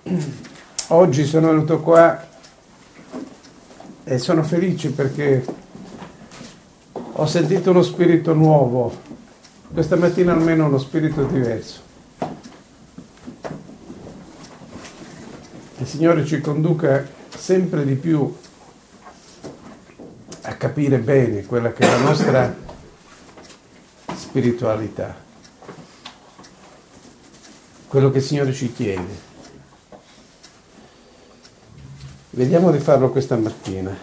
Oggi sono venuto qua e sono felice perché ho sentito uno spirito nuovo, questa mattina almeno uno spirito diverso. Il Signore ci conduca sempre di più a capire bene quella che è la nostra spiritualità, quello che il Signore ci chiede. Vediamo di farlo questa mattina.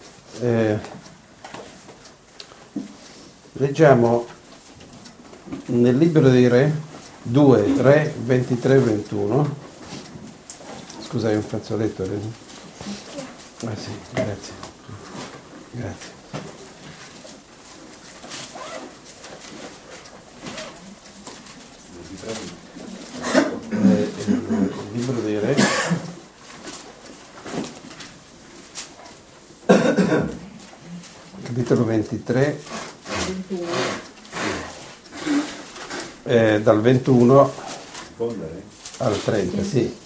Leggiamo nel libro dei Re 2, Re 23-21. Scusa, hai un fazzoletto? Ah sì, grazie. Grazie. Il libro dei Re, capitolo 23, dal 21 al 30, sì.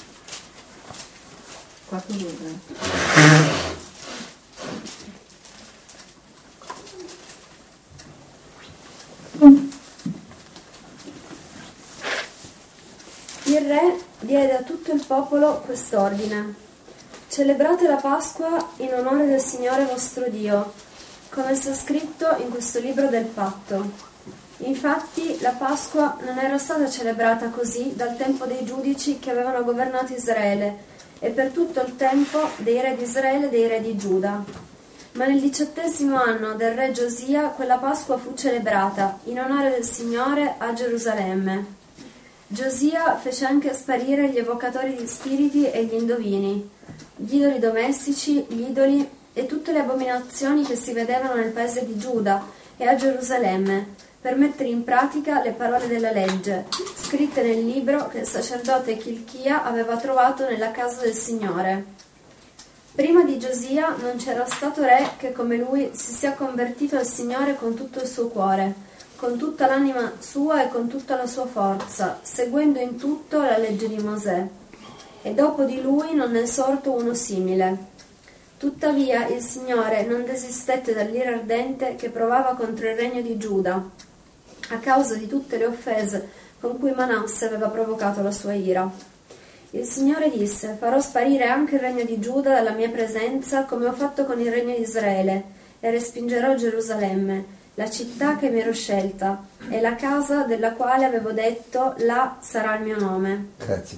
Il re diede a tutto il popolo quest'ordine: celebrate la Pasqua in onore del Signore vostro Dio, come sta scritto in questo libro del patto. Infatti la Pasqua non era stata celebrata così dal tempo dei giudici che avevano governato Israele e per tutto il tempo dei re di Israele e dei re di Giuda. Ma nel 18° anno del re Giosia quella Pasqua fu celebrata in onore del Signore a Gerusalemme. Giosia fece anche sparire gli evocatori di spiriti e gli indovini, gli idoli domestici, gli idoli e tutte le abominazioni che si vedevano nel paese di Giuda e a Gerusalemme, per mettere in pratica le parole della legge, scritte nel libro che il sacerdote Chilchia aveva trovato nella casa del Signore. Prima di Giosia non c'era stato re che come lui si sia convertito al Signore con tutto il suo cuore, con tutta l'anima sua e con tutta la sua forza, seguendo in tutto la legge di Mosè. E dopo di lui non è sorto uno simile. Tuttavia il Signore non desistette dall'ira ardente che provava contro il regno di Giuda, a causa di tutte le offese con cui Manasse aveva provocato la sua ira. Il Signore disse: farò sparire anche il regno di Giuda dalla mia presenza, come ho fatto con il regno di Israele, e respingerò Gerusalemme, la città che mi ero scelta, e la casa della quale avevo detto: là sarà il mio nome. Grazie.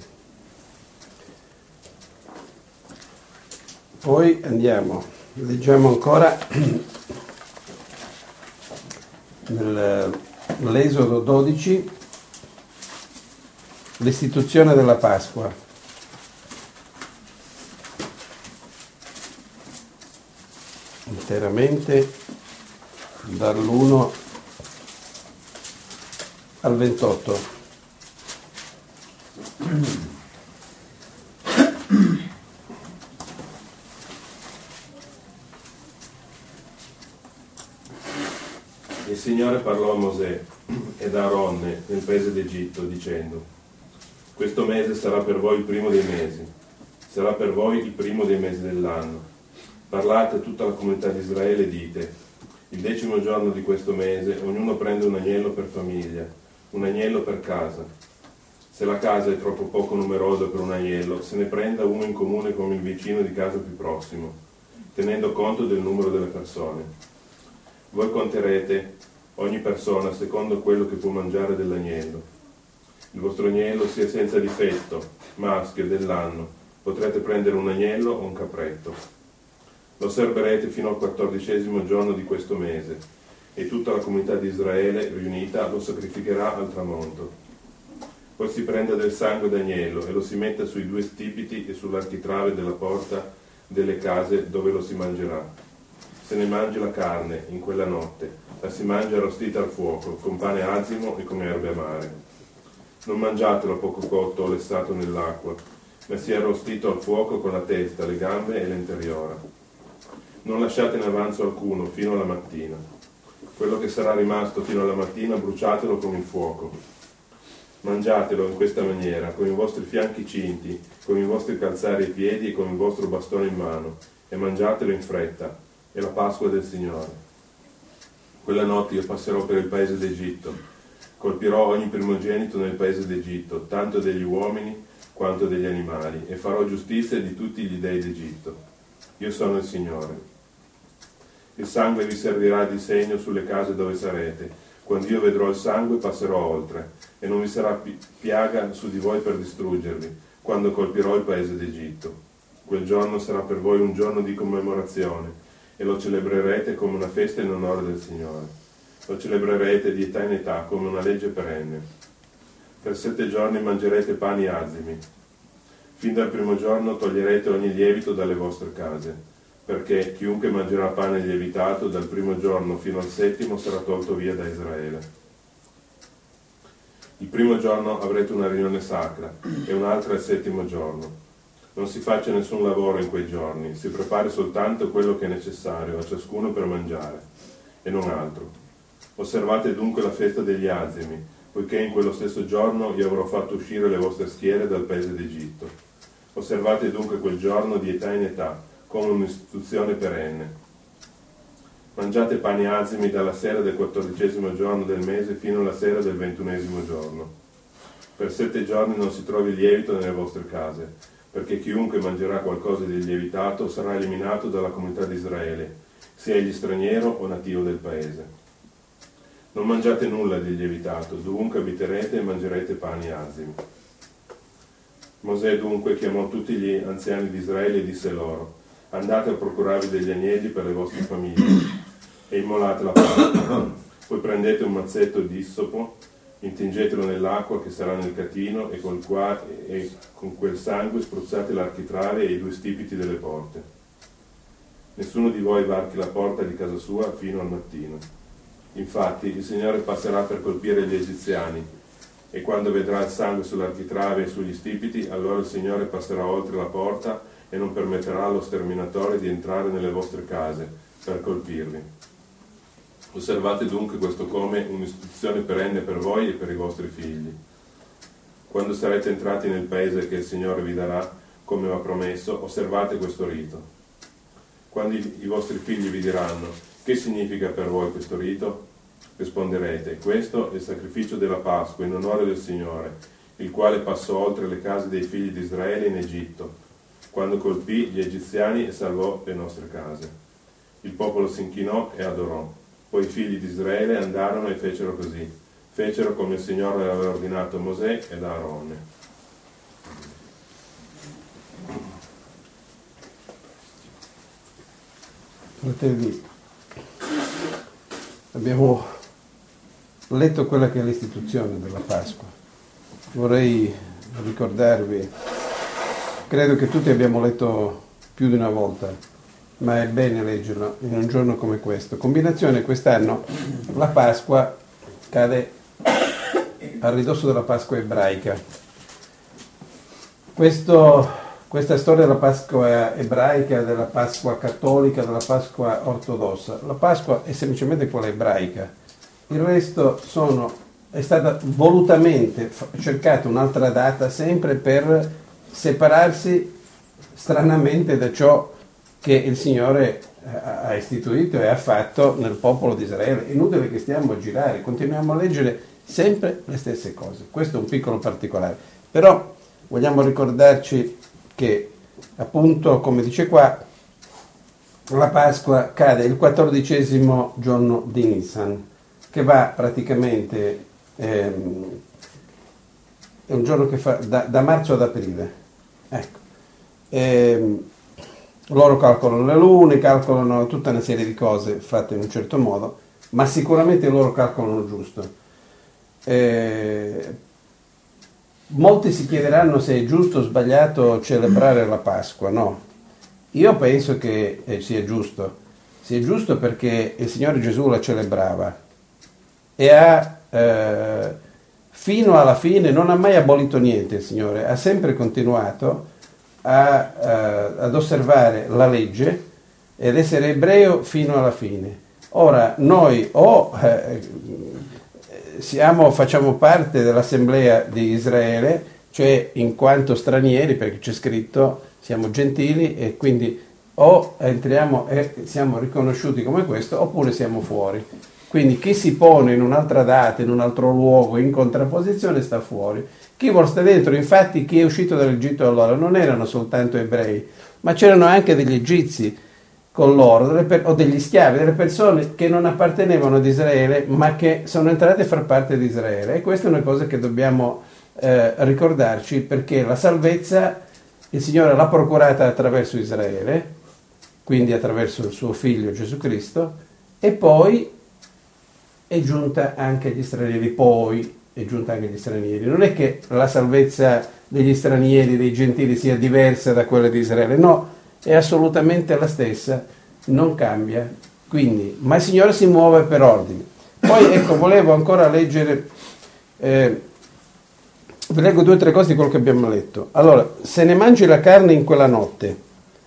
Poi andiamo, leggiamo ancora nell'Esodo 12, l'istituzione della Pasqua. Interamente dall'1 al 28. Il Signore parlò a Mosè ed a Aronne nel paese d'Egitto, dicendo: questo mese sarà per voi il primo dei mesi, sarà per voi il primo dei mesi dell'anno. Parlate a tutta la comunità di Israele e dite: il 10° giorno di questo mese ognuno prende un agnello per famiglia, un agnello per casa. Se la casa è troppo poco numerosa per un agnello, se ne prenda uno in comune con il vicino di casa più prossimo, tenendo conto del numero delle persone. Voi conterete ogni persona secondo quello che può mangiare dell'agnello. Il vostro agnello sia senza difetto, maschio dell'anno, potrete prendere un agnello o un capretto. Lo osserverete fino al 14° giorno di questo mese, e tutta la comunità di Israele riunita lo sacrificherà al tramonto. Poi si prende del sangue d'agnello e lo si mette sui 2 stipiti e sull'architrave della porta delle case dove lo si mangerà. Se ne mangi la carne in quella notte, la si mangia arrostita al fuoco, con pane azimo e con erbe amare. Non mangiatelo poco cotto o lessato nell'acqua, ma sia arrostito al fuoco con la testa, le gambe e l'interiora. Non lasciate in avanzo alcuno fino alla mattina. Quello che sarà rimasto fino alla mattina bruciatelo con il fuoco. Mangiatelo in questa maniera, con i vostri fianchi cinti, con i vostri calzari ai piedi e con il vostro bastone in mano, e mangiatelo in fretta. È la Pasqua del Signore. Quella notte io passerò per il paese d'Egitto. Colpirò ogni primogenito nel paese d'Egitto, tanto degli uomini quanto degli animali, e farò giustizia di tutti gli dei d'Egitto. Io sono il Signore. Il sangue vi servirà di segno sulle case dove sarete. Quando io vedrò il sangue passerò oltre, e non vi sarà piaga su di voi per distruggervi, quando colpirò il paese d'Egitto. Quel giorno sarà per voi un giorno di commemorazione, e lo celebrerete come una festa in onore del Signore. Lo celebrerete di età in età come una legge perenne. Per 7 giorni mangerete pani azimi. Fin dal primo giorno toglierete ogni lievito dalle vostre case, perché chiunque mangerà pane lievitato dal primo giorno fino al 7° sarà tolto via da Israele. Il primo giorno avrete una riunione sacra e un'altra il 7° giorno. Non si faccia nessun lavoro in quei giorni, si prepari soltanto quello che è necessario a ciascuno per mangiare, e non altro. Osservate dunque la festa degli azimi, poiché in quello stesso giorno io avrò fatto uscire le vostre schiere dal paese d'Egitto. Osservate dunque quel giorno di età in età, come un'istituzione perenne. Mangiate pani azimi dalla sera del 14° giorno del mese fino alla sera del 21° giorno. Per 7 giorni non si trovi lievito nelle vostre case, perché chiunque mangerà qualcosa di lievitato sarà eliminato dalla comunità di Israele, sia egli straniero o nativo del paese. Non mangiate nulla di lievitato, dovunque abiterete mangerete pani azimi. Mosè dunque chiamò tutti gli anziani di Israele e disse loro: andate a procurarvi degli agnelli per le vostre famiglie e immolate la Pasqua. Poi prendete un mazzetto di issopo, intingetelo nell'acqua che sarà nel catino e con quel sangue spruzzate l'architrave e i 2 stipiti delle porte. Nessuno di voi varchi la porta di casa sua fino al mattino. Infatti il Signore passerà per colpire gli egiziani, e quando vedrà il sangue sull'architrave e sugli stipiti, allora il Signore passerà oltre la porta e non permetterà allo sterminatore di entrare nelle vostre case per colpirvi. Osservate dunque questo come un'istituzione perenne per voi e per i vostri figli. Quando sarete entrati nel paese che il Signore vi darà, come va promesso, osservate questo rito. Quando i vostri figli vi diranno: che significa per voi questo rito? Risponderete: questo è il sacrificio della Pasqua in onore del Signore, il quale passò oltre le case dei figli di Israele in Egitto, quando colpì gli egiziani e salvò le nostre case. Il popolo si inchinò e adorò. Poi i figli di Israele andarono e fecero così. Fecero come il Signore aveva ordinato a Mosè ed a Aronne. Fratelli, abbiamo letto quella che è l'istituzione della Pasqua. Vorrei ricordarvi, credo che tutti abbiamo letto più di una volta, ma è bene leggerlo in un giorno come questo. Combinazione: quest'anno la Pasqua cade a ridosso della Pasqua ebraica. Questa storia della Pasqua ebraica, della Pasqua cattolica, della Pasqua ortodossa. La Pasqua è semplicemente quella ebraica. Il resto è stata volutamente cercata un'altra data, sempre per separarsi stranamente da ciò che il Signore ha istituito e ha fatto nel popolo di Israele. È inutile che stiamo a girare, continuiamo a leggere sempre le stesse cose. Questo è un piccolo particolare. Però vogliamo ricordarci che, appunto, come dice qua, la Pasqua cade il 14° giorno di Nisan, che va praticamente, è un giorno che fa da marzo ad aprile. Ecco. Loro calcolano le lune, calcolano tutta una serie di cose fatte in un certo modo, ma sicuramente loro calcolano giusto. Molti si chiederanno se è giusto o sbagliato celebrare la Pasqua. No, io penso che sia giusto. Sia giusto perché il Signore Gesù la celebrava e fino alla fine non ha mai abolito niente. Il Signore ha sempre continuato ad osservare la legge ed essere ebreo fino alla fine. Ora noi facciamo parte dell'assemblea di Israele, cioè in quanto stranieri, perché c'è scritto siamo gentili e quindi o entriamo e siamo riconosciuti come questo oppure siamo fuori. Quindi chi si pone in un'altra data, in un altro luogo, in contrapposizione sta fuori. Chi vuole stare dentro, infatti chi è uscito dall'Egitto allora non erano soltanto ebrei, ma c'erano anche degli egizi con loro, o degli schiavi, delle persone che non appartenevano ad Israele, ma che sono entrate a far parte di Israele. E questa è una cosa che dobbiamo ricordarci, perché la salvezza il Signore l'ha procurata attraverso Israele, quindi attraverso il suo Figlio Gesù Cristo, e poi è giunta anche agli stranieri, Non è che la salvezza degli stranieri, dei gentili, sia diversa da quella di Israele, no, è assolutamente la stessa, non cambia. Quindi, ma il Signore si muove per ordine. Poi ecco, volevo ancora leggere, vi leggo 2 o 3 cose di quello che abbiamo letto. Allora, se ne mangi la carne in quella notte,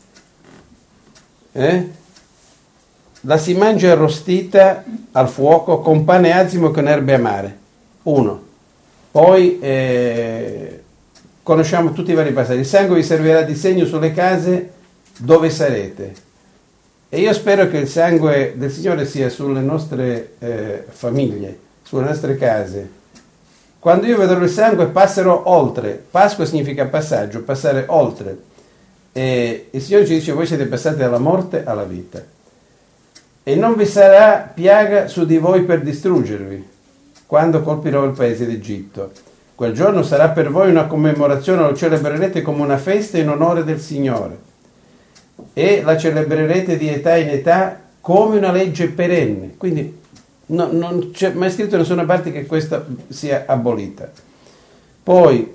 la si mangia arrostita al fuoco con pane azimo e con erbe amare. 1. Poi conosciamo tutti i vari passaggi. Il sangue vi servirà di segno sulle case dove sarete. E io spero che il sangue del Signore sia sulle nostre famiglie, sulle nostre case. Quando io vedrò il sangue passerò oltre. Pasqua significa passaggio, passare oltre. E il Signore ci dice: voi siete passati dalla morte alla vita. E non vi sarà piaga su di voi per distruggervi, quando colpirò il paese d'Egitto. Quel giorno sarà per voi una commemorazione, lo celebrerete come una festa in onore del Signore. E la celebrerete di età in età come una legge perenne. Quindi non c'è mai scritto da nessuna parte che questa sia abolita. Poi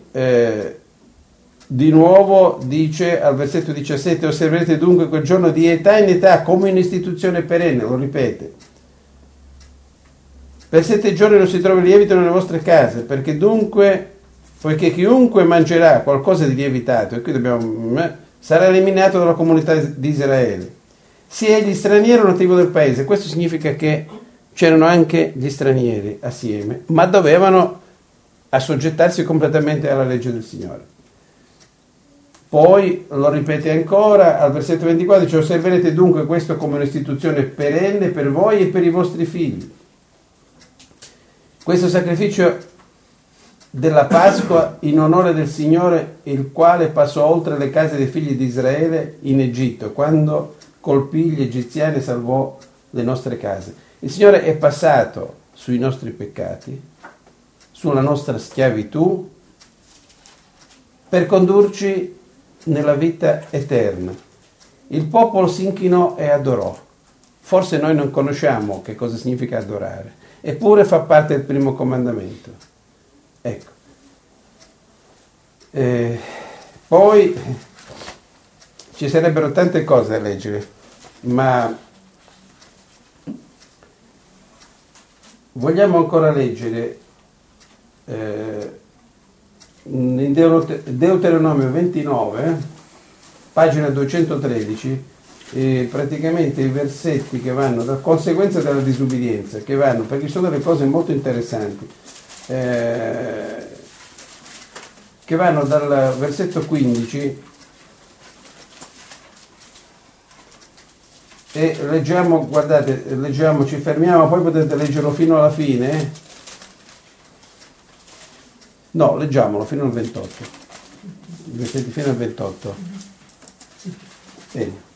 di nuovo dice al versetto 17: osserverete dunque quel giorno di età in età come un'istituzione perenne, lo ripete. Per 7 giorni non si trovi lievito nelle vostre case, poiché chiunque mangerà qualcosa di lievitato, e qui sarà eliminato dalla comunità di Israele, sia egli straniero o nativo del paese. Questo significa che c'erano anche gli stranieri assieme, ma dovevano assoggettarsi completamente alla legge del Signore. Poi lo ripete ancora al versetto 24: dice: osserverete dunque questo come un'istituzione perenne per voi e per i vostri figli. Questo sacrificio della Pasqua in onore del Signore, il quale passò oltre le case dei figli di Israele in Egitto, quando colpì gli egiziani e salvò le nostre case. Il Signore è passato sui nostri peccati, sulla nostra schiavitù, per condurci nella vita eterna. Il popolo si inchinò e adorò. Forse noi non conosciamo che cosa significa adorare, eppure fa parte del primo comandamento. Ecco. Poi ci sarebbero tante cose da leggere, ma vogliamo ancora leggere in Deuteronomio 29, pagina 213, praticamente i versetti che vanno da conseguenza della disubbidienza, che vanno, perché sono delle cose molto interessanti, che vanno dal versetto 15 e leggiamo, guardate, leggiamo, ci fermiamo, poi potete leggerlo fino alla fine. No, leggiamolo fino al 28. I versetti fino al 28. Bene.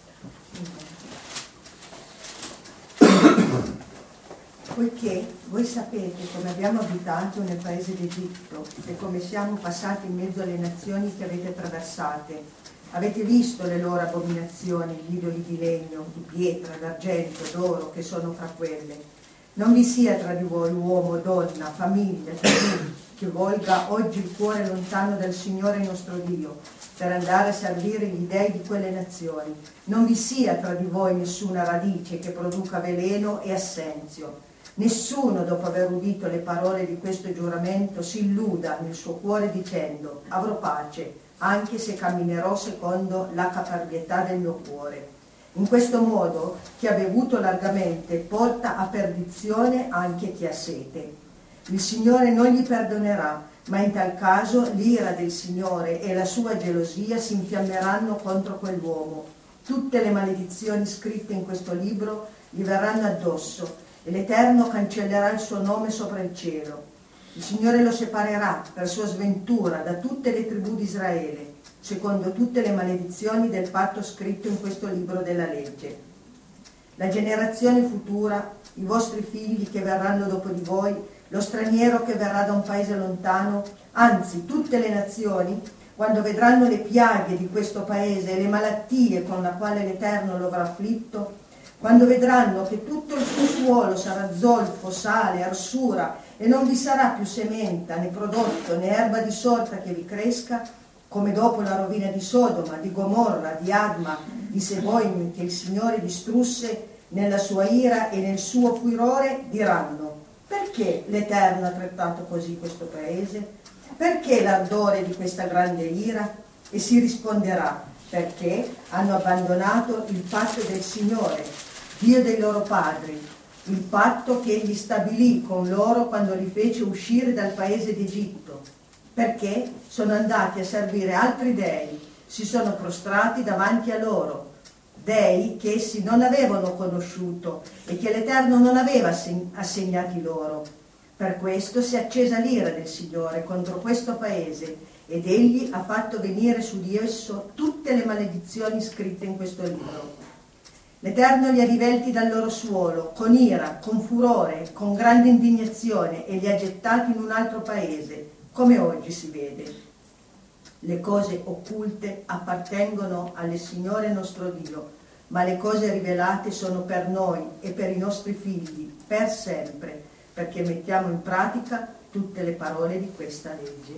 Poiché voi sapete come abbiamo abitato nel paese d'Egitto e come siamo passati in mezzo alle nazioni che avete attraversate, avete visto le loro abominazioni, gli idoli di legno, di pietra, d'argento, d'oro che sono fra quelle. Non vi sia tra di voi uomo, donna, famiglia, tribù, che volga oggi il cuore lontano dal Signore nostro Dio, per andare a servire gli dei di quelle nazioni. Non vi sia tra di voi nessuna radice che produca veleno e assenzio. Nessuno, dopo aver udito le parole di questo giuramento, si illuda nel suo cuore dicendo: avrò pace, anche se camminerò secondo la caparbietà del mio cuore. In questo modo chi ha bevuto largamente porta a perdizione anche chi ha sete. il Signore non gli perdonerà, ma in tal caso l'ira del Signore e la sua gelosia si infiammeranno contro quell'uomo. Tutte le maledizioni scritte in questo libro gli verranno addosso e l'Eterno cancellerà il suo nome sopra il cielo. Il Signore lo separerà per sua sventura da tutte le tribù di Israele, secondo tutte le maledizioni del patto scritto in questo libro della legge. La generazione futura, i vostri figli che verranno dopo di voi, lo straniero che verrà da un paese lontano, anzi tutte le nazioni, quando vedranno le piaghe di questo paese e le malattie con la quale l'Eterno lo avrà afflitto, quando vedranno che tutto il suo suolo sarà zolfo, sale, arsura e non vi sarà più sementa, né prodotto, né erba di sorta che vi cresca, come dopo la rovina di Sodoma, di Gomorra, di Adma, di Seboim, che il Signore distrusse nella sua ira e nel suo furore, diranno: perché l'Eterno ha trattato così questo paese? Perché l'ardore di questa grande ira? E si risponderà: perché hanno abbandonato il patto del Signore, Dio dei loro padri, il patto che egli stabilì con loro quando li fece uscire dal paese d'Egitto, perché sono andati a servire altri dei, si sono prostrati davanti a loro, dei che essi non avevano conosciuto e che l'Eterno non aveva assegnati loro. Per questo si è accesa l'ira del Signore contro questo paese ed egli ha fatto venire su di esso tutte le maledizioni scritte in questo libro. L'Eterno li ha rivelti dal loro suolo, con ira, con furore, con grande indignazione, e li ha gettati in un altro paese, come oggi si vede. Le cose occulte appartengono al Signore nostro Dio, ma le cose rivelate sono per noi e per i nostri figli, per sempre, perché mettiamo in pratica tutte le parole di questa legge.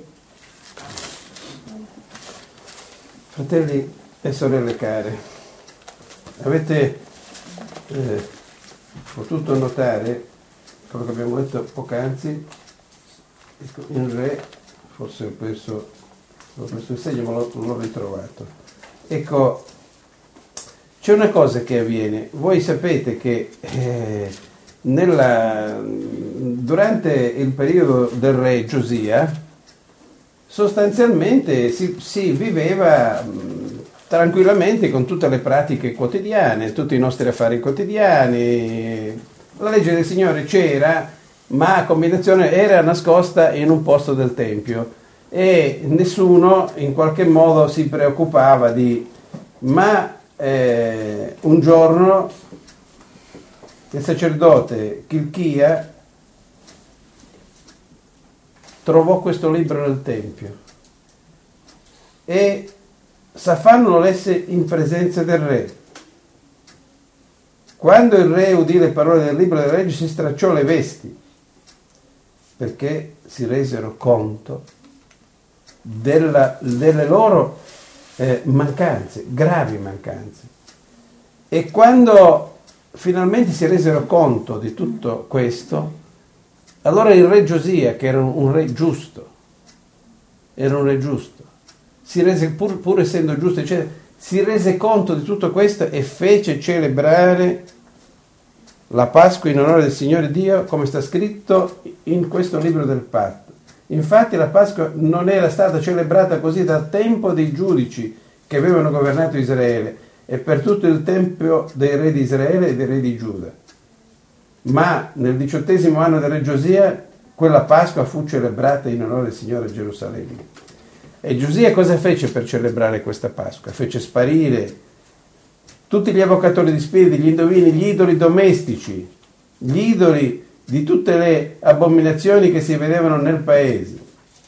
Fratelli e sorelle care, avete potuto notare quello che abbiamo letto poc'anzi? Ecco, in Re, forse ho perso il segno, ma l'ho ritrovato. Ecco, c'è una cosa che avviene. Voi sapete che durante il periodo del re Giosia sostanzialmente si viveva tranquillamente con tutte le pratiche quotidiane, tutti i nostri affari quotidiani. La legge del Signore c'era, ma a combinazione era nascosta in un posto del Tempio e nessuno in qualche modo si preoccupava un giorno il sacerdote Chilchia trovò questo libro nel Tempio e Safan lo lesse in presenza del re. Quando il re udì le parole del libro della legge si stracciò le vesti, perché si resero conto delle loro mancanze, gravi mancanze. E quando finalmente si resero conto di tutto questo, allora il re Giosia, che era un re giusto, si rese, pur essendo giusto, si rese conto di tutto questo e fece celebrare la Pasqua in onore del Signore Dio, come sta scritto in questo libro del patto. Infatti la Pasqua non era stata celebrata così dal tempo dei giudici che avevano governato Israele e per tutto il tempo dei re di Israele e dei re di Giuda. Ma nel 18° anno del re Giosia quella Pasqua fu celebrata in onore del Signore a Gerusalemme. E Giosia cosa fece per celebrare questa Pasqua? Fece sparire tutti gli avvocatori di spiriti, gli indovini, gli idoli domestici, gli idoli di tutte le abominazioni che si vedevano nel paese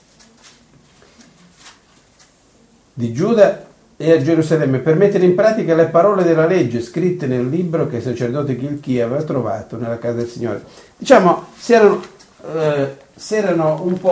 di Giuda e a Gerusalemme, per mettere in pratica le parole della legge scritte nel libro che il sacerdote Chilchia aveva trovato nella casa del Signore. Diciamo, si erano un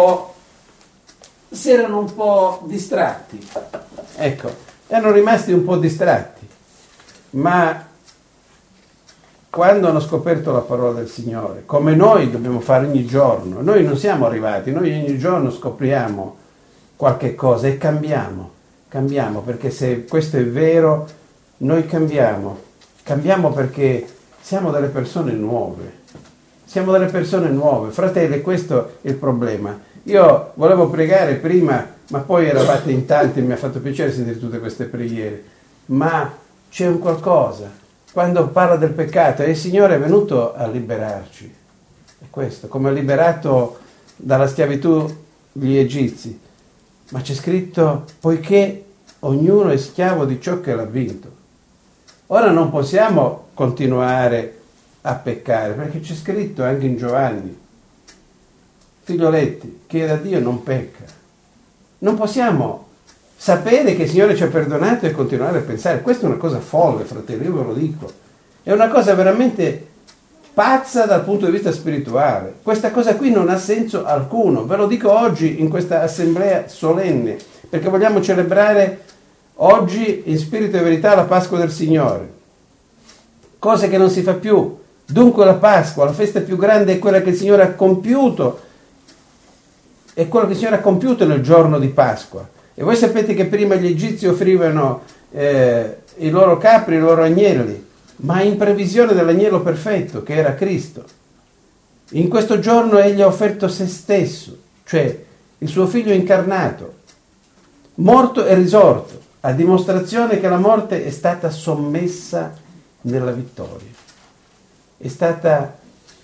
po' distratti, ecco, erano rimasti un po' distratti, ma quando hanno scoperto la parola del Signore, come noi dobbiamo fare ogni giorno, noi non siamo arrivati, noi ogni giorno scopriamo qualche cosa e cambiamo, perché se questo è vero, noi cambiamo perché siamo delle persone nuove, siamo delle persone nuove. Fratelli, questo è il problema. Io volevo pregare prima, ma poi eravate in tanti, mi ha fatto piacere sentire tutte queste preghiere, ma c'è un qualcosa. Quando parla del peccato, il Signore è venuto a liberarci. È questo, come ha liberato dalla schiavitù gli egizi. Ma c'è scritto, poiché ognuno è schiavo di ciò che l'ha vinto. Ora non possiamo continuare a peccare, perché c'è scritto anche in Giovanni, figlioletti, chi è da Dio non pecca. Non possiamo sapere che il Signore ci ha perdonato e continuare a pensare. Questa è una cosa folle, fratelli, io ve lo dico. È una cosa veramente pazza dal punto di vista spirituale. Questa cosa qui non ha senso alcuno. Ve lo dico oggi in questa assemblea solenne, perché vogliamo celebrare oggi in spirito e verità la Pasqua del Signore. Cosa che non si fa più. Dunque la Pasqua, la festa più grande, è quella che il Signore ha compiuto. È quello che il Signore ha compiuto nel giorno di Pasqua. E voi sapete che prima gli egizi offrivano i loro capri, i loro agnelli, ma in previsione dell'agnello perfetto, che era Cristo. In questo giorno egli ha offerto se stesso, cioè il suo figlio incarnato, morto e risorto, a dimostrazione che la morte è stata sommessa nella vittoria. È stata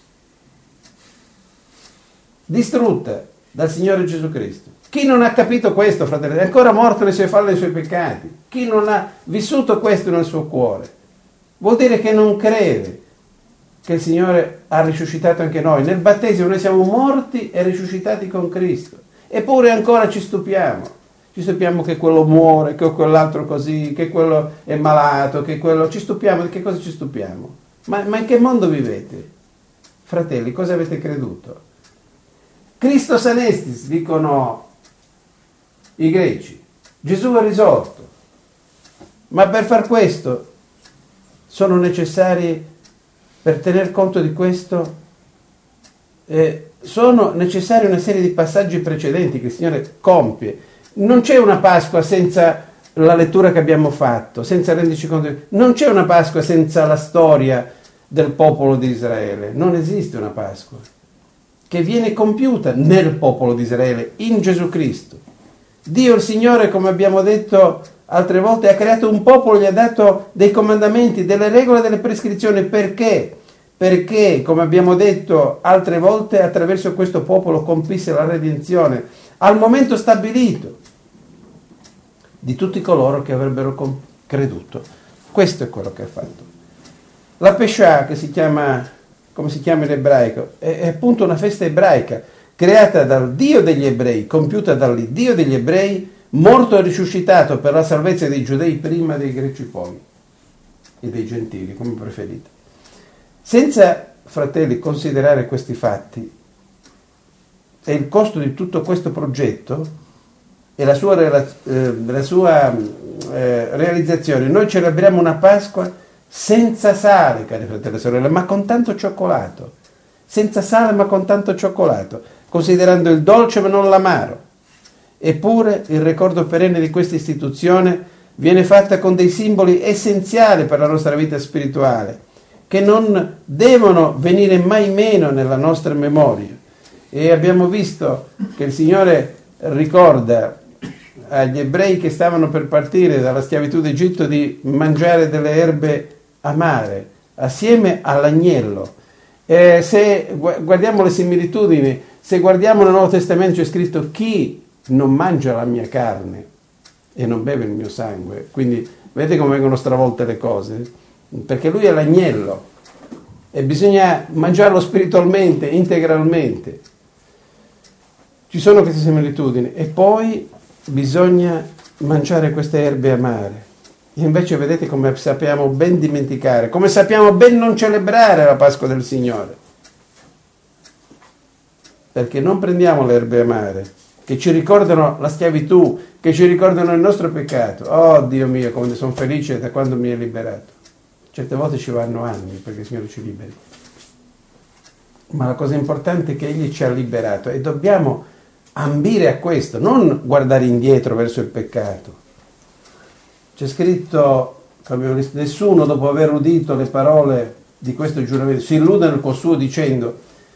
distrutta dal Signore Gesù Cristo. Chi non ha capito questo, fratelli, è ancora morto nei suoi falli e nei suoi peccati. Chi non ha vissuto questo nel suo cuore, vuol dire che non crede che il Signore ha risuscitato anche noi. Nel battesimo noi siamo morti e risuscitati con Cristo. Eppure ancora ci stupiamo. Ci stupiamo che quello muore, che quell'altro così, che quello è malato, che quello... Ci stupiamo, di che cosa ci stupiamo? Ma in che mondo vivete? Fratelli, cosa avete creduto? Christos Anestis, dicono i greci. Gesù è risorto. Ma per far questo sono necessari, per tener conto di questo, sono necessari una serie di passaggi precedenti che il Signore compie. Non c'è una Pasqua senza la lettura che abbiamo fatto, senza renderci conto. Non c'è una Pasqua senza la storia del popolo di Israele. Non esiste una Pasqua che viene compiuta nel popolo di Israele, in Gesù Cristo. Dio il Signore, come abbiamo detto altre volte, ha creato un popolo, gli ha dato dei comandamenti, delle regole, delle prescrizioni. Perché? Perché, come abbiamo detto altre volte, attraverso questo popolo compisse la redenzione al momento stabilito di tutti coloro che avrebbero creduto. Questo è quello che ha fatto. La Pescià, che si chiama, come si chiama in ebraico, è appunto una festa ebraica, creata dal Dio degli ebrei, compiuta dall'Iddio degli ebrei, morto e risuscitato per la salvezza dei giudei prima, dei greci poi, e dei gentili, come preferite. Senza, fratelli, considerare questi fatti e il costo di tutto questo progetto e la sua realizzazione, noi celebriamo una Pasqua senza sale, cari fratelli e sorelle, ma con tanto cioccolato. Senza sale ma con tanto cioccolato, considerando il dolce ma non l'amaro. Eppure il ricordo perenne di questa istituzione viene fatta con dei simboli essenziali per la nostra vita spirituale, che non devono venire mai meno nella nostra memoria. E abbiamo visto che il Signore ricorda agli ebrei che stavano per partire dalla schiavitù d'Egitto di mangiare delle erbe amare assieme all'agnello. Se guardiamo le similitudini, se guardiamo nel Nuovo Testamento, c'è scritto: chi non mangia la mia carne e non beve il mio sangue. Quindi vedete come vengono stravolte le cose, perché lui è l'agnello e bisogna mangiarlo spiritualmente, integralmente. Ci sono queste similitudini. E poi bisogna mangiare queste erbe amare. E invece vedete come sappiamo ben dimenticare, come sappiamo ben non celebrare la Pasqua del Signore. Perché non prendiamo le erbe amare, che ci ricordano la schiavitù, che ci ricordano il nostro peccato. Oh Dio mio, come sono felice da quando mi hai liberato. Certe volte ci vanno anni perché il Signore ci liberi. Ma la cosa importante è che Egli ci ha liberato e dobbiamo ambire a questo, non guardare indietro verso il peccato. C'è scritto, nessuno dopo aver udito le parole di questo giuramento si illude nel cuor suo dicendo: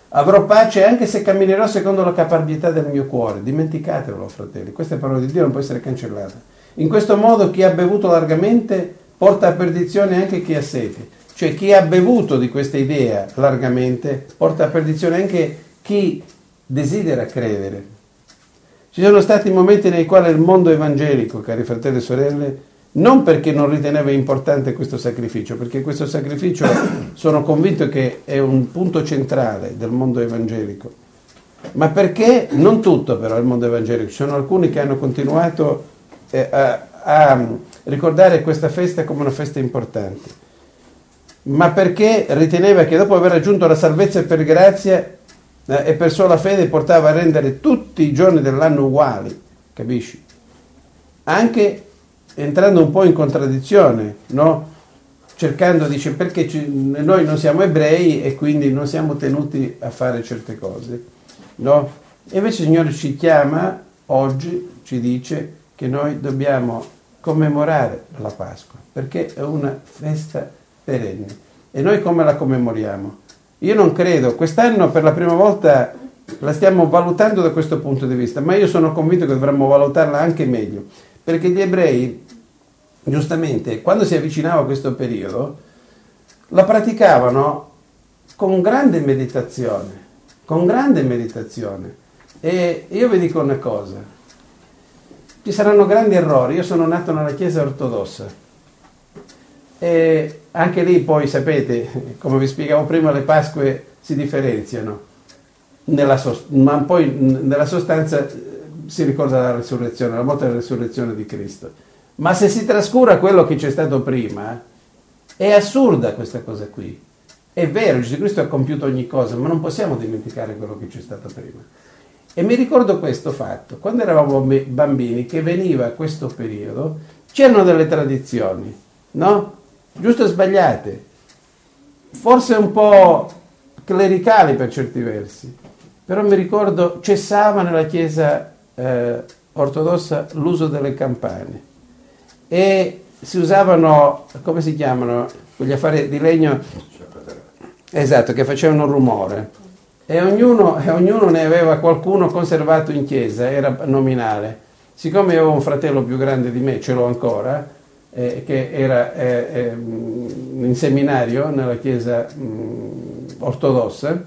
Avrò pace anche se camminerò secondo la caparbietà del mio cuore. Dimenticatelo, fratelli, questa parola di Dio non può essere cancellata. In questo modo chi ha bevuto largamente porta a perdizione anche chi ha sete. Cioè chi ha bevuto di questa idea largamente porta a perdizione anche chi desidera credere. Ci sono stati momenti nei quali il mondo evangelico, cari fratelli e sorelle, non perché non riteneva importante questo sacrificio, perché questo sacrificio sono convinto che è un punto centrale del mondo evangelico, ma perché non tutto però il mondo evangelico, ci sono alcuni che hanno continuato a ricordare questa festa come una festa importante, ma perché riteneva che dopo aver raggiunto la salvezza per grazia e per sola fede portava a rendere tutti i giorni dell'anno uguali, capisci? Anche entrando un po' in contraddizione, no? Cercando, dice, perché noi non siamo ebrei e quindi non siamo tenuti a fare certe cose, no? E invece il Signore ci chiama oggi, ci dice che noi dobbiamo commemorare la Pasqua, perché è una festa perenne. E noi come la commemoriamo? Io non credo, quest'anno per la prima volta la stiamo valutando da questo punto di vista, ma io sono convinto che dovremmo valutarla anche meglio, perché gli ebrei, giustamente, quando si avvicinava questo periodo, la praticavano con grande meditazione, E io vi dico una cosa, ci saranno grandi errori. Io sono nato nella Chiesa ortodossa, e anche lì poi sapete, come vi spiegavo prima, le Pasque si differenziano, ma poi nella sostanza si ricorda la resurrezione, la morte e la resurrezione di Cristo. Ma se si trascura quello che c'è stato prima, è assurda questa cosa qui. È vero, Gesù Cristo ha compiuto ogni cosa, ma non possiamo dimenticare quello che c'è stato prima. E mi ricordo questo fatto, quando eravamo bambini, che veniva questo periodo, c'erano delle tradizioni, no? Giusto o sbagliate, forse un po' clericali per certi versi, però mi ricordo cessava nella Chiesa ortodossa l'uso delle campane e si usavano, come si chiamano, quegli affari di legno, esatto, che facevano rumore, e ognuno ne aveva qualcuno conservato in chiesa, era nominale. Siccome io avevo un fratello più grande di me, ce l'ho ancora, che era in seminario nella Chiesa ortodossa,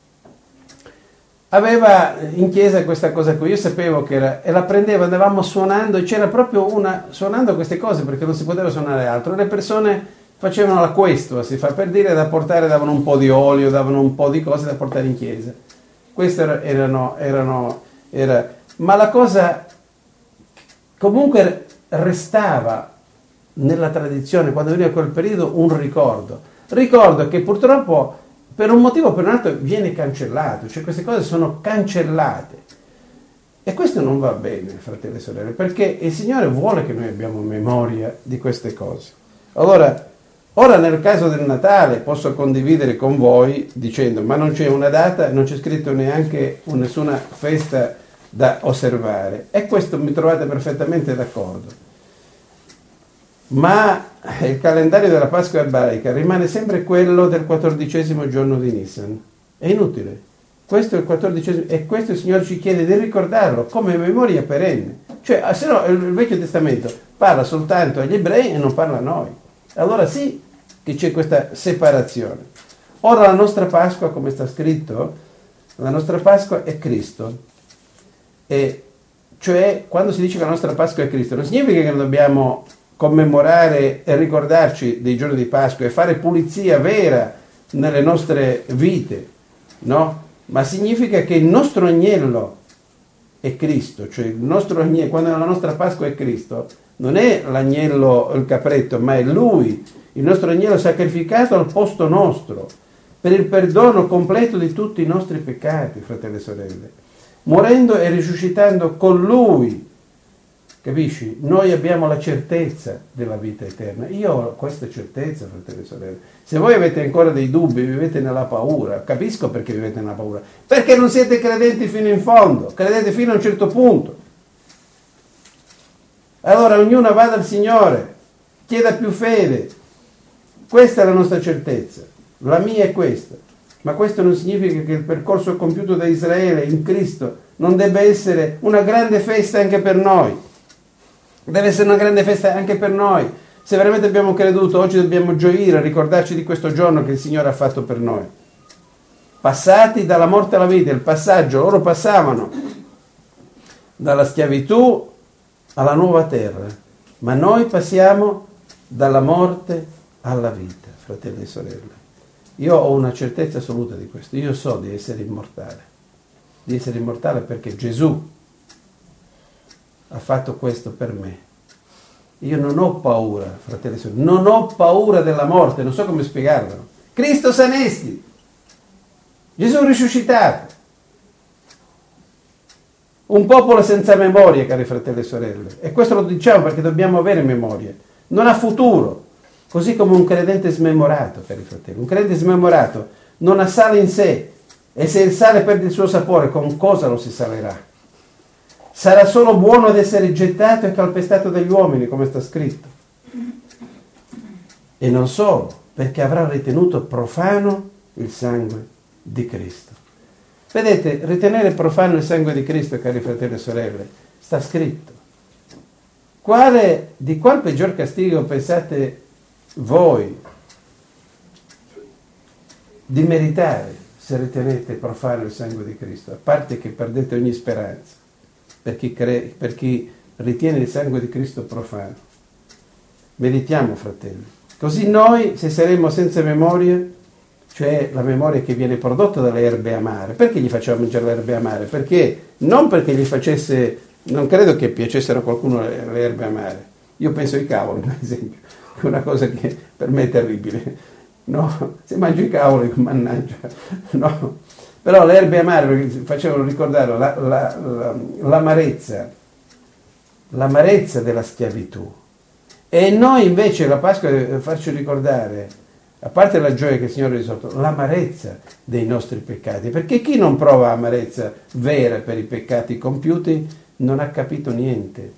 aveva in chiesa questa cosa qui, io sapevo che era, e la prendeva, andavamo suonando, e c'era proprio suonando queste cose, perché non si poteva suonare altro, e le persone facevano la questua, si fa per dire, da portare, davano un po' di olio, davano un po' di cose da portare in chiesa. Queste ma la cosa comunque restava nella tradizione, quando veniva quel periodo, un ricordo che purtroppo per un motivo o per un altro viene cancellato, cioè queste cose sono cancellate, e questo non va bene, fratelli e sorelle, perché il Signore vuole che noi abbiamo memoria di queste cose. Allora, ora nel caso del Natale posso condividere con voi dicendo, ma non c'è una data, non c'è scritto neanche nessuna festa da osservare, e questo mi trovate perfettamente d'accordo. Ma il calendario della Pasqua ebraica rimane sempre quello del 14° giorno di Nisan. È inutile. Questo è il 14° e questo il Signore ci chiede di ricordarlo come memoria perenne. Cioè, se no il Vecchio Testamento parla soltanto agli ebrei e non parla a noi. Allora sì che c'è questa separazione. Ora la nostra Pasqua, come sta scritto, la nostra Pasqua è Cristo. E cioè, quando si dice che la nostra Pasqua è Cristo, non significa che non dobbiamo commemorare e ricordarci dei giorni di Pasqua e fare pulizia vera nelle nostre vite, no? Ma significa che il nostro agnello è Cristo, cioè il nostro agnello, quando la nostra Pasqua è Cristo, non è l'agnello, il capretto, ma è Lui, il nostro agnello sacrificato al posto nostro, per il perdono completo di tutti i nostri peccati, fratelli e sorelle, morendo e risuscitando con Lui. Capisci? Noi abbiamo la certezza della vita eterna. Io ho questa certezza, fratelli e sorelle. Se voi avete ancora dei dubbi, vivete nella paura. Capisco perché vivete nella paura. Perché non siete credenti fino in fondo, credete fino a un certo punto. Allora ognuno va dal Signore, chieda più fede. Questa è la nostra certezza. La mia è questa. Ma questo non significa che il percorso compiuto da Israele in Cristo non debba essere una grande festa anche per noi. Deve essere una grande festa anche per noi. Se veramente abbiamo creduto, oggi dobbiamo gioire, ricordarci di questo giorno che il Signore ha fatto per noi. Passati dalla morte alla vita, il passaggio, loro passavano dalla schiavitù alla nuova terra, ma noi passiamo dalla morte alla vita, fratelli e sorelle. Io ho una certezza assoluta di questo, io so di essere immortale perché Gesù ha fatto questo per me. Io non ho paura, fratelli e sorelle, non ho paura della morte, non so come spiegarlo. Cristo s'anesti, Gesù risuscitato. Un popolo senza memoria, cari fratelli e sorelle. E questo lo diciamo perché dobbiamo avere memoria. Non ha futuro. Così come un credente smemorato, cari fratelli. Un credente smemorato non ha sale in sé. E se il sale perde il suo sapore, con cosa lo si salerà? Sarà solo buono ad essere gettato e calpestato dagli uomini, come sta scritto. E non solo, perché avrà ritenuto profano il sangue di Cristo. Vedete, ritenere profano il sangue di Cristo, cari fratelli e sorelle, sta scritto. Di qual peggior castigo pensate voi di meritare se ritenete profano il sangue di Cristo? A parte che perdete ogni speranza per chi ritiene il sangue di Cristo profano. Meritiamo, fratelli. Così noi, se saremo senza memoria, cioè la memoria che viene prodotta dalle erbe amare. Perché gli facciamo mangiare le erbe amare? Perché non perché gli facesse, non credo che piacessero a qualcuno le erbe amare. Io penso ai cavoli, per esempio, è una cosa che per me è terribile. No, se mangio i cavoli, mannaggia, no. Però le erbe amare facevano ricordare l'amarezza della schiavitù. E noi invece la Pasqua deve farci ricordare, a parte la gioia che il Signore ha risolto, l'amarezza dei nostri peccati, perché chi non prova amarezza vera per i peccati compiuti non ha capito niente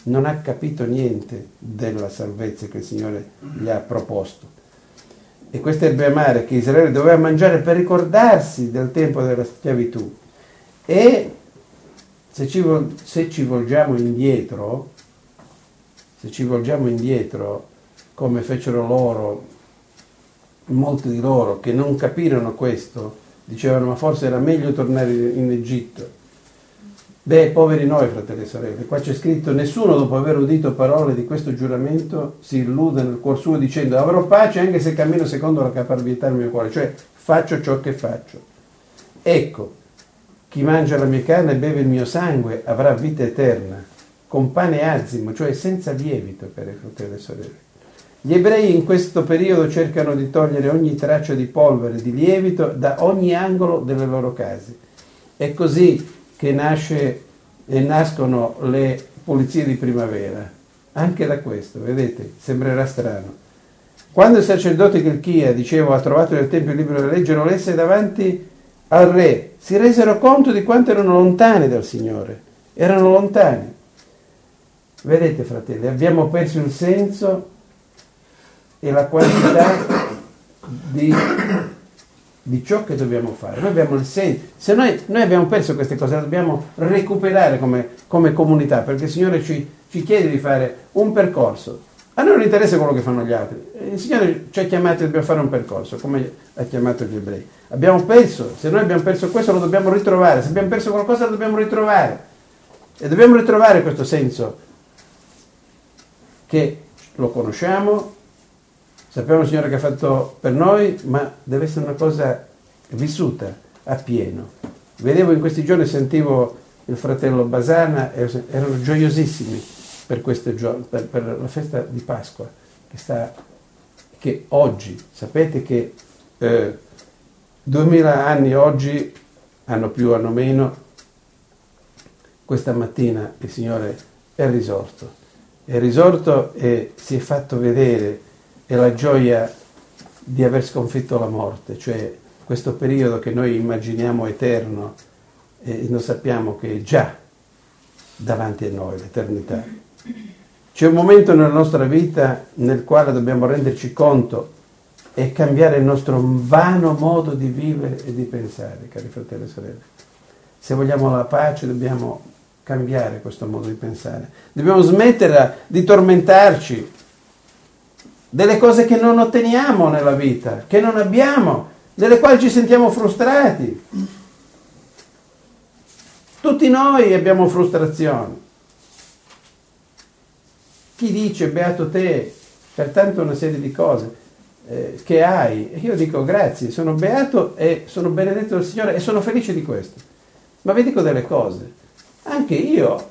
della salvezza che il Signore gli ha proposto. E queste erbe amare che Israele doveva mangiare per ricordarsi del tempo della schiavitù. E se ci volgiamo indietro, come fecero loro, molti di loro che non capirono questo, dicevano ma forse era meglio tornare in Egitto. Beh, poveri noi, fratelli e sorelle, qua c'è scritto: nessuno dopo aver udito parole di questo giuramento si illude nel cuor suo dicendo avrò pace anche se cammino secondo la caparbietà del mio cuore, cioè faccio ciò che faccio. Ecco, chi mangia la mia carne e beve il mio sangue avrà vita eterna, con pane azimo, cioè senza lievito, cari fratelli e sorelle. Gli ebrei in questo periodo cercano di togliere ogni traccia di polvere, di lievito da ogni angolo delle loro case. È così che nascono le pulizie di primavera. Anche da questo, vedete, sembrerà strano. Quando il sacerdote Chilchia, dicevo, ha trovato nel Tempio il libro della legge, lo lesse davanti al re, si resero conto di quanto erano lontani dal Signore. Erano lontani. Vedete, fratelli, abbiamo perso il senso e la quantità di ciò che dobbiamo fare. Noi abbiamo il senso. Se noi abbiamo perso queste cose, le dobbiamo recuperare come comunità, perché il Signore ci chiede di fare un percorso. A noi non interessa quello che fanno gli altri. Il Signore ci ha chiamati e dobbiamo fare un percorso, come ha chiamato gli ebrei. Abbiamo perso, se noi abbiamo perso questo lo dobbiamo ritrovare, se abbiamo perso qualcosa lo dobbiamo ritrovare. E dobbiamo ritrovare questo senso che lo conosciamo, sappiamo il Signore che ha fatto per noi, ma deve essere una cosa vissuta appieno. Vedevo in questi giorni, sentivo il fratello Basana, erano gioiosissimi per la festa di Pasqua, che oggi, sapete che 2000 anni oggi, hanno più, hanno meno, questa mattina il Signore è risorto e si è fatto vedere. È la gioia di aver sconfitto la morte, cioè questo periodo che noi immaginiamo eterno e non sappiamo che è già davanti a noi, l'eternità. C'è un momento nella nostra vita nel quale dobbiamo renderci conto e cambiare il nostro vano modo di vivere e di pensare, cari fratelli e sorelle. Se vogliamo la pace dobbiamo cambiare questo modo di pensare. Dobbiamo smettere di tormentarci delle cose che non otteniamo nella vita, che non abbiamo, delle quali ci sentiamo frustrati. Tutti noi abbiamo frustrazioni. Chi dice beato te per tanta una serie di cose che hai, e io dico grazie, sono beato e sono benedetto dal Signore e sono felice di questo. Ma vi dico delle cose, anche io,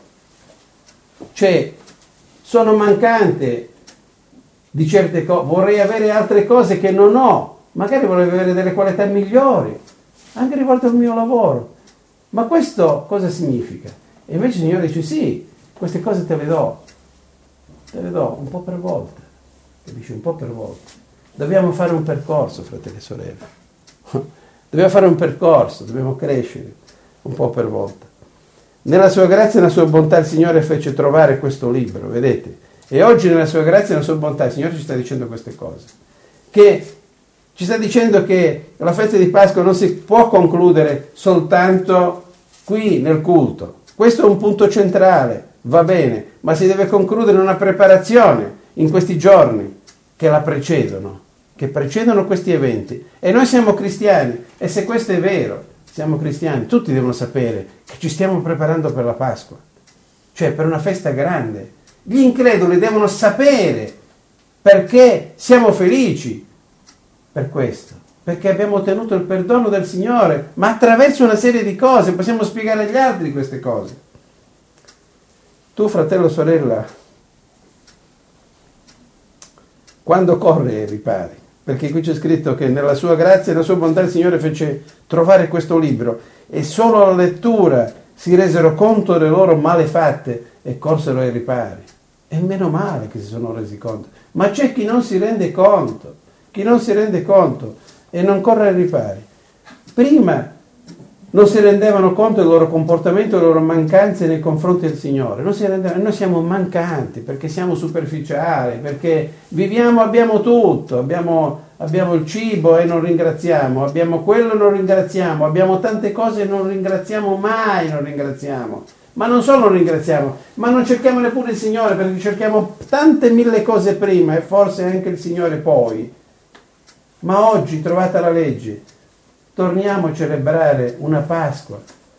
sono mancante di certe cose, vorrei avere altre cose che non ho, magari vorrei avere delle qualità migliori, anche riguardo al mio lavoro. Ma questo cosa significa? E invece il Signore dice sì, queste cose te le do un po' per volta, capisci? Un po' per volta. Dobbiamo fare un percorso, fratelli e sorelle. Dobbiamo fare un percorso, dobbiamo crescere un po' per volta. Nella sua grazia e nella sua bontà il Signore fece trovare questo libro, vedete? E oggi nella sua grazia e nella sua bontà il Signore ci sta dicendo queste cose. Che ci sta dicendo che la festa di Pasqua non si può concludere soltanto qui nel culto. Questo è un punto centrale, va bene, ma si deve concludere una preparazione in questi giorni che la precedono, che precedono questi eventi. E noi siamo cristiani, e se questo è vero, siamo cristiani, tutti devono sapere che ci stiamo preparando per la Pasqua, cioè per una festa grande. Gli increduli devono sapere perché siamo felici per questo, perché abbiamo ottenuto il perdono del Signore, ma attraverso una serie di cose, possiamo spiegare agli altri queste cose. Tu, fratello o sorella, quando corre ripari, perché qui c'è scritto che nella sua grazia e nella sua bontà il Signore fece trovare questo libro e solo alla lettura si resero conto delle loro malefatte e corsero ai ripari. E meno male che si sono resi conto, ma c'è chi non si rende conto, e non corre ai ripari. Prima non si rendevano conto del loro comportamento, delle loro mancanze nei confronti del Signore. Noi siamo mancanti perché siamo superficiali, perché viviamo, abbiamo tutto, abbiamo il cibo e non ringraziamo, abbiamo quello e non ringraziamo, abbiamo tante cose e non ringraziamo mai, Ma non solo non ringraziamo, ma non cerchiamo neppure il Signore, perché cerchiamo tante mille cose prima e forse anche il Signore poi. Ma oggi, trovata la legge, torniamo a celebrare una Pasqua.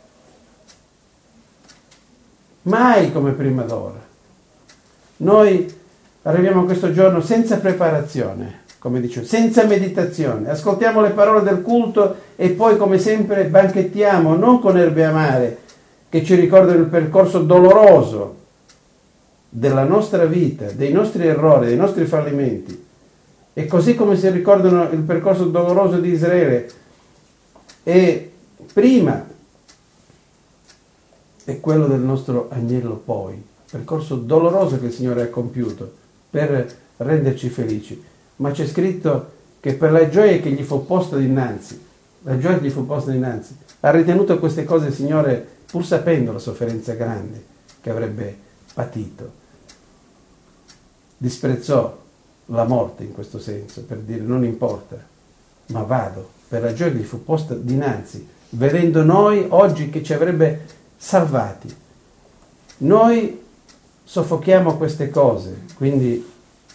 Mai come prima d'ora. Noi arriviamo a questo giorno senza preparazione, come dicevo, senza meditazione. Ascoltiamo le parole del culto e poi, come sempre, banchettiamo, non con erbe amare, che ci ricordano il percorso doloroso della nostra vita, dei nostri errori, dei nostri fallimenti. E così come si ricordano il percorso doloroso di Israele, e prima è quello del nostro agnello poi, percorso doloroso che il Signore ha compiuto per renderci felici. Ma c'è scritto che per la gioia che gli fu posta dinanzi, ha ritenuto queste cose il Signore, pur sapendo la sofferenza grande che avrebbe patito. Disprezzò la morte in questo senso, per dire non importa, ma vado, per la gioia che gli fu posta dinanzi, vedendo noi oggi che ci avrebbe salvati. Noi soffochiamo queste cose, quindi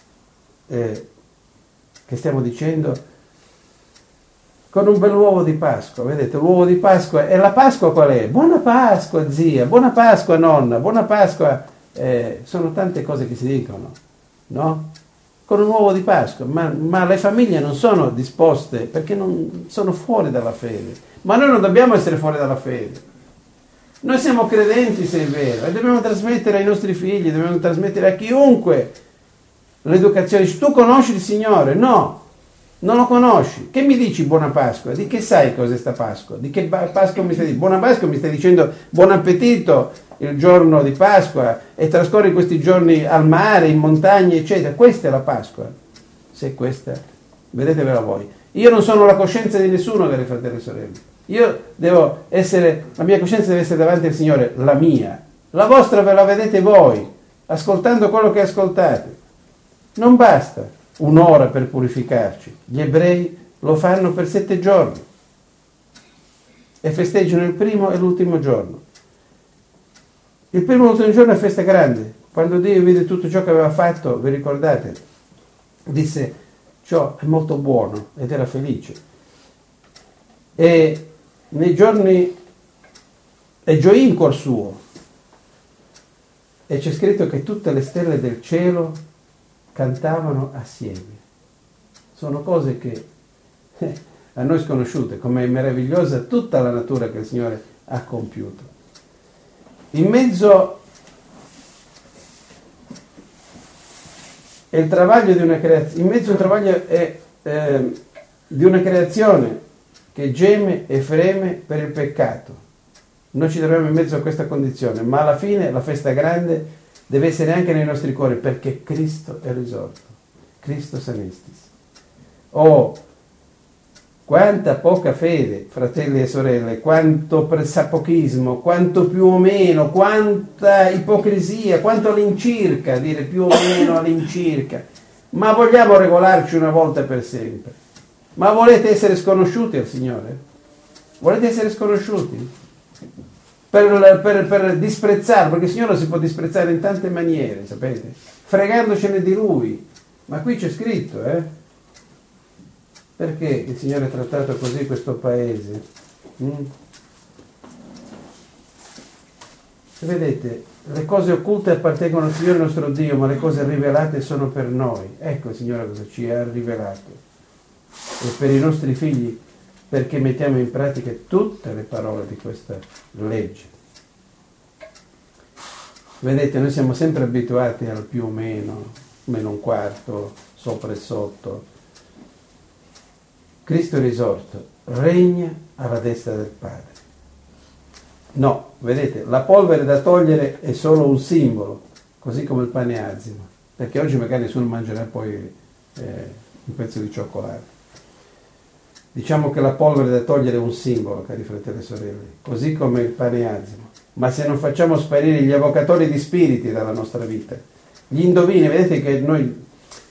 che stiamo dicendo, con un bel uovo di Pasqua. Vedete, l'uovo di Pasqua, e la Pasqua qual è? Buona Pasqua zia, buona Pasqua nonna, buona Pasqua, sono tante cose che si dicono, no? Con un uovo di Pasqua, ma le famiglie non sono disposte perché non sono fuori dalla fede. Ma noi non dobbiamo essere fuori dalla fede. Noi siamo credenti, se è vero, e dobbiamo trasmettere ai nostri figli, dobbiamo trasmettere a chiunque l'educazione. Tu conosci il Signore? No, non lo conosci. Che mi dici buona Pasqua? Di che sai cos'è sta Pasqua? Di che Pasqua mi stai dicendo? Buona Pasqua mi stai dicendo buon appetito il giorno di Pasqua e trascorri questi giorni al mare, in montagna, eccetera. Questa è la Pasqua. Se è questa, vedetevela voi. Io non sono la coscienza di nessuno, cari fratelli e sorelle. La mia coscienza deve essere davanti al Signore, la mia. La vostra ve la vedete voi, ascoltando quello che ascoltate. Non basta. un'ora per purificarci. Gli ebrei lo fanno per 7 giorni e festeggiano il primo e l'ultimo giorno. Il primo e l'ultimo giorno è festa grande. Quando Dio vide tutto ciò che aveva fatto, vi ricordate? Disse: ciò è molto buono, ed era felice. E nei giorni e gioì in cuor suo. E c'è scritto che tutte le stelle del cielo cantavano assieme. Sono cose che a noi sconosciute, come è meravigliosa tutta la natura che il Signore ha compiuto. In mezzo è il travaglio di una creazione, in mezzo al travaglio di una creazione che geme e freme per il peccato. Noi ci troviamo in mezzo a questa condizione, ma alla fine la festa grande deve essere anche nei nostri cuori, perché Cristo è risorto. Cristo Sanestis. Oh, quanta poca fede, fratelli e sorelle, quanto pressapochismo, quanto più o meno, quanta ipocrisia, quanto all'incirca, dire più o meno all'incirca. Ma vogliamo regolarci una volta per sempre? Ma volete essere sconosciuti al Signore? Volete essere sconosciuti? Per disprezzarlo, perché il Signore si può disprezzare in tante maniere, sapete? Fregandocene di Lui. Ma qui c'è scritto, Perché il Signore ha trattato così questo paese? Vedete, le cose occulte appartengono al Signore nostro Dio, ma le cose rivelate sono per noi. Ecco il Signore cosa ci ha rivelato. E per i nostri figli, perché mettiamo in pratica tutte le parole di questa legge. Vedete, noi siamo sempre abituati al più o meno, meno un quarto, sopra e sotto. Cristo è risorto, regna alla destra del Padre. No, vedete, la polvere da togliere è solo un simbolo, così come il pane azimo, perché oggi magari nessuno mangerà poi un pezzo di cioccolato. Diciamo che la polvere da togliere è un simbolo, cari fratelli e sorelle, così come il pane azimo. Ma se non facciamo sparire gli avvocatori di spiriti dalla nostra vita, gli indovini, vedete che noi,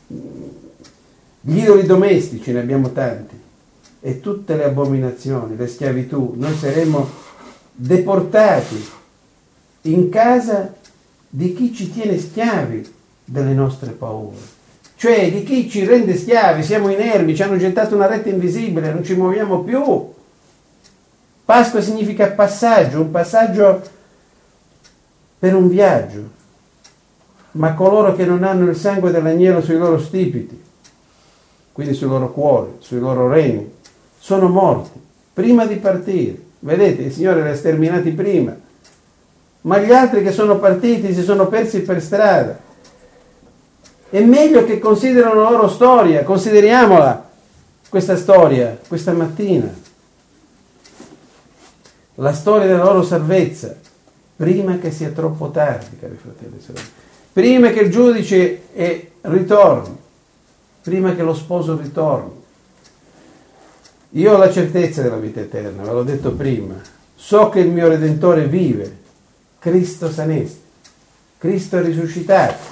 gli idoli domestici ne abbiamo tanti, e tutte le abominazioni, le schiavitù, noi saremo deportati in casa di chi ci tiene schiavi delle nostre paure. Cioè di chi ci rende schiavi, siamo inermi, ci hanno gettato una rete invisibile, non ci muoviamo più. Pasqua significa passaggio, un passaggio per un viaggio. Ma coloro che non hanno il sangue dell'agnello sui loro stipiti, quindi sul loro cuore, sui loro reni, sono morti prima di partire. Vedete, il Signore li ha sterminati prima. Ma gli altri che sono partiti si sono persi per strada. È meglio che considerino la loro storia, consideriamola, questa storia, questa mattina. La storia della loro salvezza, prima che sia troppo tardi, cari fratelli e sorelle. Prima che il giudice ritorni, prima che lo sposo ritorni. Io ho la certezza della vita eterna, ve l'ho detto prima. So che il mio Redentore vive, Cristo Sanesti, Cristo è risuscitato.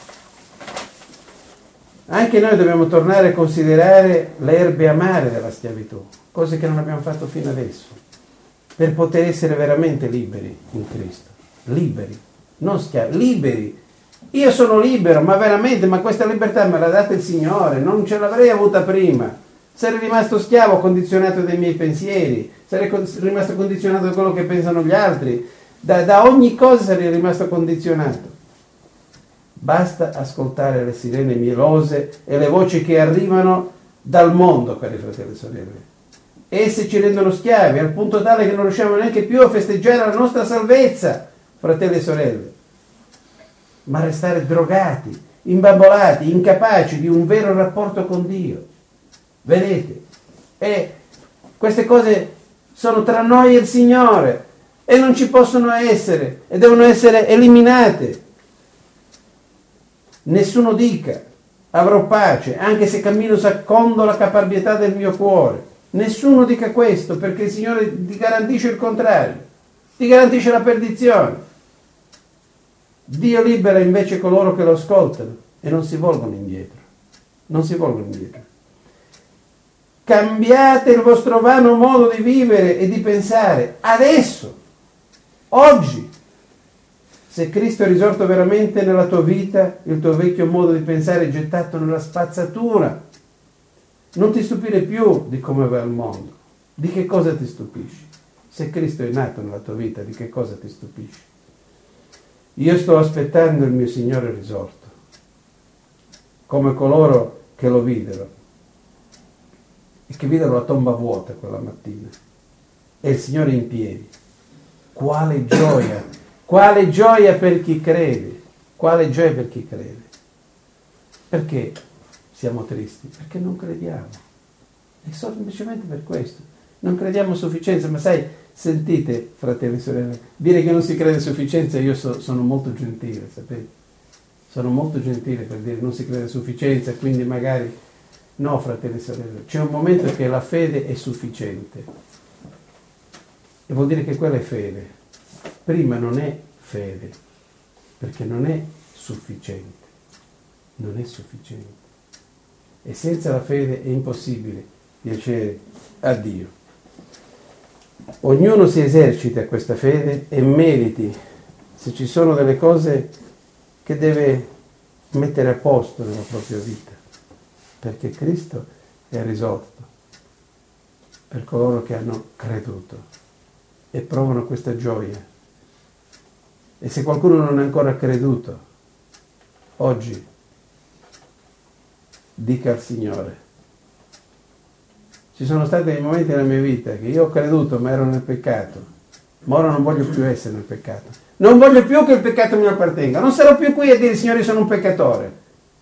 Anche noi dobbiamo tornare a considerare le erbe amare della schiavitù, cose che non abbiamo fatto fino adesso, per poter essere veramente liberi in Cristo. Liberi, non schiavi, liberi. Io sono libero, ma veramente, ma questa libertà me l'ha data il Signore, non ce l'avrei avuta prima. Sarei rimasto schiavo, condizionato dai miei pensieri, sarei rimasto condizionato da quello che pensano gli altri, da ogni cosa sarei rimasto condizionato. Basta ascoltare le sirene mielose e le voci che arrivano dal mondo, cari fratelli e sorelle. Esse ci rendono schiavi al punto tale che non riusciamo neanche più a festeggiare la nostra salvezza, fratelli e sorelle, ma a restare drogati, imbambolati, incapaci di un vero rapporto con Dio. Vedete? E queste cose sono tra noi e il Signore e non ci possono essere e devono essere eliminate. Nessuno dica avrò pace anche se cammino secondo la caparbietà del mio cuore. Nessuno dica questo, perché il Signore ti garantisce il contrario, ti garantisce la perdizione. Dio libera invece coloro che lo ascoltano e non si volgono indietro. non si volgono indietro. Cambiate il vostro vano modo di vivere e di pensare, adesso, oggi. Se Cristo è risorto veramente nella tua vita, il tuo vecchio modo di pensare è gettato nella spazzatura. Non ti stupire più di come va il mondo. Di che cosa ti stupisci? Se Cristo è nato nella tua vita, di che cosa ti stupisci? Io sto aspettando il mio Signore risorto, come coloro che lo videro e che videro la tomba vuota quella mattina e il Signore in piedi. Quale gioia! Quale gioia per chi crede! Quale gioia per chi crede! Perché siamo tristi? Perché non crediamo. È semplicemente per questo. Non crediamo a sufficienza, ma sai, sentite, fratelli e sorelle, dire che non si crede a sufficienza, io sono molto gentile, sapete? Sono molto gentile per dire non si crede a sufficienza, quindi magari no, fratelli e sorelle. C'è un momento che la fede è sufficiente. E vuol dire che quella è fede. Prima non è fede, perché non è sufficiente. Non è sufficiente. E senza la fede è impossibile piacere a Dio. Ognuno si esercita questa fede e meriti, se ci sono delle cose che deve mettere a posto nella propria vita, perché Cristo è risorto per coloro che hanno creduto e provano questa gioia. E se qualcuno non ha ancora creduto, oggi dica al Signore: ci sono stati dei momenti nella mia vita che io ho creduto ma ero nel peccato, ma ora non voglio più essere nel peccato, non voglio più che il peccato mi appartenga, non sarò più qui a dire: Signore, io sono un peccatore,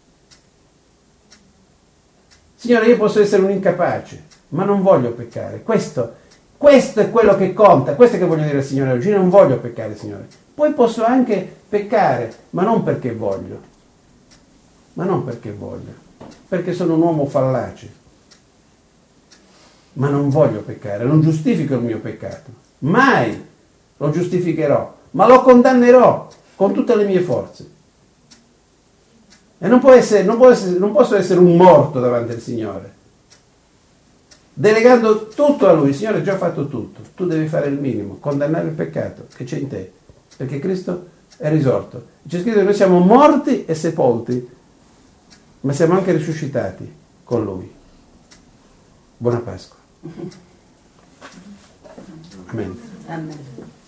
Signore, io posso essere un incapace, ma non voglio peccare. Questo è quello che conta, questo è che voglio dire al Signore oggi. Io non voglio peccare, Signore. Poi posso anche peccare, ma non perché voglio, perché sono un uomo fallace. Ma non voglio peccare, non giustifico il mio peccato, mai lo giustificherò, ma lo condannerò con tutte le mie forze. E non posso essere un morto davanti al Signore, delegando tutto a Lui. Il Signore ha già fatto tutto, tu devi fare il minimo, condannare il peccato che c'è in te, perché Cristo è risorto. C'è scritto che noi siamo morti e sepolti, ma siamo anche risuscitati con Lui. Buona Pasqua. Amen. Amen.